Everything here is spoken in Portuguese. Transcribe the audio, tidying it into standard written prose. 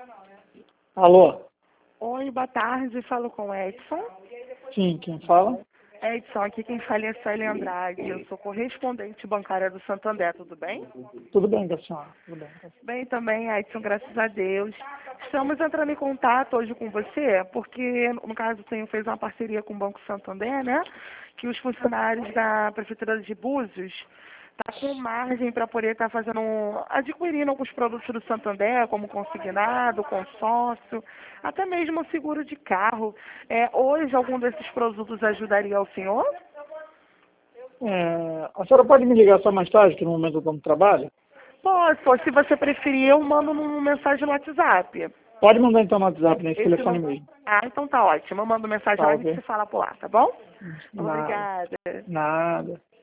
Alô? Oi, boa tarde. Falo com o Edson. Sim, quem fala? Edson, aqui quem fala é a Célia Andrade. Eu sou correspondente bancária do Santander, tudo bem? Tudo bem, senhora? Tudo bem. Bem também, Edson, graças a Deus. Estamos entrando em contato hoje com você, porque, no caso, fez uma parceria com o Banco Santander, né? Que os funcionários da Prefeitura de Búzios tá com margem para poder estar adquirindo alguns produtos do Santander, como consignado, consórcio, até mesmo seguro de carro. Hoje, algum desses produtos ajudaria o senhor? A senhora pode me ligar só mais tarde, que no momento eu estou no trabalho? Posso, se você preferir, eu mando uma mensagem no WhatsApp. Pode mandar então no WhatsApp, nesse Esse telefone não... mesmo. Ah, então tá ótimo. Eu mando mensagem Tá, lá e a gente ok? se fala por lá, tá bom? Nada. Obrigada. Nada.